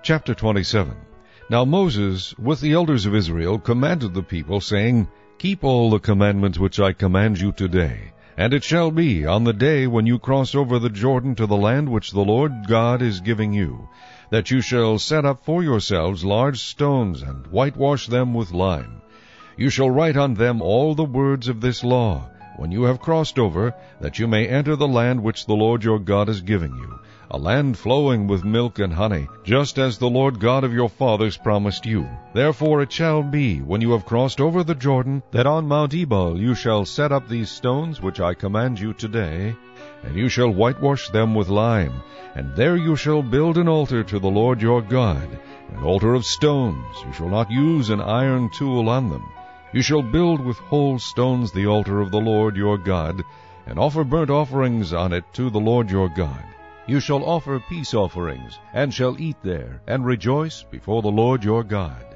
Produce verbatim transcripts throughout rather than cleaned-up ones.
Chapter twenty-seven. Now Moses, with the elders of Israel, commanded the people, saying, Keep all the commandments which I command you today. And it shall be, on the day when you cross over the Jordan to the land which the Lord God is giving you, that you shall set up for yourselves large stones, and whitewash them with lime. You shall write on them all the words of this law, when you have crossed over, that you may enter the land which the Lord your God is giving you, a land flowing with milk and honey, just as the Lord God of your fathers promised you. Therefore it shall be, when you have crossed over the Jordan, that on Mount Ebal you shall set up these stones which I command you today, and you shall whitewash them with lime, and there you shall build an altar to the Lord your God, an altar of stones. You shall not use an iron tool on them. You shall build with whole stones the altar of the Lord your God, and offer burnt offerings on it to the Lord your God. You shall offer peace offerings, and shall eat there, and rejoice before the Lord your God.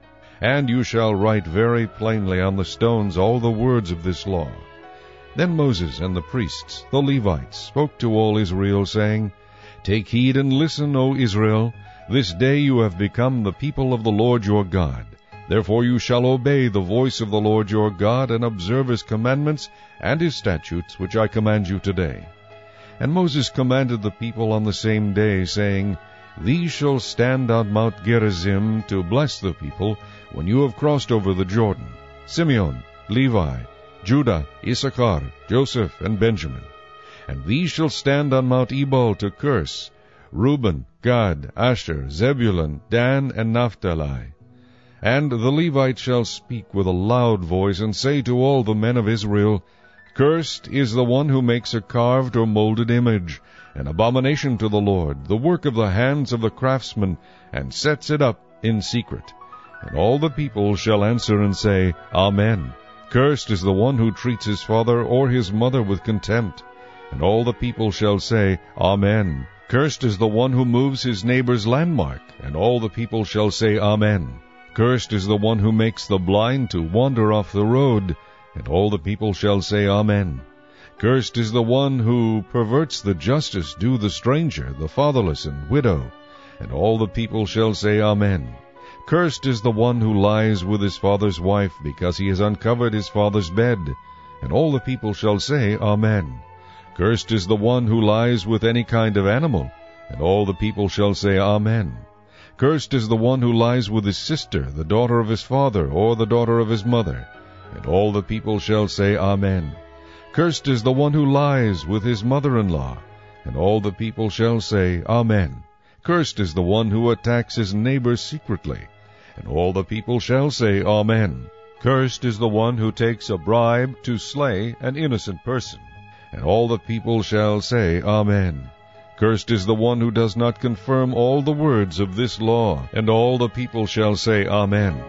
And you shall write very plainly on the stones all the words of this law. Then Moses and the priests, the Levites, spoke to all Israel, saying, Take heed and listen, O Israel. This day you have become the people of the Lord your God. Therefore you shall obey the voice of the Lord your God, and observe his commandments and his statutes, which I command you today. And Moses commanded the people on the same day, saying, These shall stand on Mount Gerizim to bless the people when you have crossed over the Jordan: Simeon, Levi, Judah, Issachar, Joseph, and Benjamin. And these shall stand on Mount Ebal to curse: Reuben, Gad, Asher, Zebulun, Dan, and Naphtali. And the Levites shall speak with a loud voice, and say to all the men of Israel, Cursed is the one who makes a carved or molded image, an abomination to the Lord, the work of the hands of the craftsman, and sets it up in secret. And all the people shall answer and say, Amen. Cursed is the one who treats his father or his mother with contempt. And all the people shall say, Amen. Cursed is the one who moves his neighbor's landmark. And all the people shall say, Amen. Cursed is the one who makes the blind to wander off the road. And all the people shall say, Amen. Cursed is the one who perverts the justice due the stranger, the fatherless, and widow. And all the people shall say, Amen. Cursed is the one who lies with his father's wife, because he has uncovered his father's bed. And all the people shall say, Amen. Cursed is the one who lies with any kind of animal. And all the people shall say, Amen. Cursed is the one who lies with his sister, the daughter of his father, or the daughter of his mother. And all the people shall say, Amen. Cursed is the one who lies with his mother-in-law. And all the people shall say, Amen. Cursed is the one who attacks his neighbor secretly. And all the people shall say, Amen. Cursed is the one who takes a bribe to slay an innocent person. And all the people shall say, Amen. Cursed is the one who does not confirm all the words of this law. And all the people shall say, Amen.